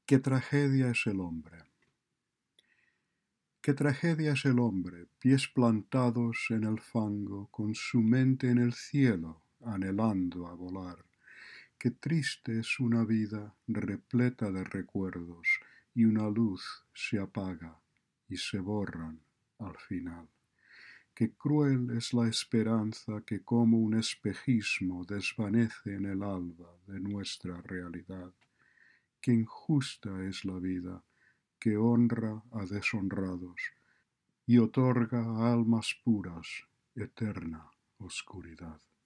¿Qué tragedia es el hombre? ¿Qué tragedia es el hombre, pies plantados en el fango, con su mente en el cielo, anhelando a volar? Qué triste es una vida repleta de recuerdos, y una luz se apaga y se borran al final. Qué cruel es la esperanza que como un espejismo desvanece en el alba de nuestra realidad. Qué injusta es la vida, que honra a deshonrados y otorga a almas puras eterna oscuridad.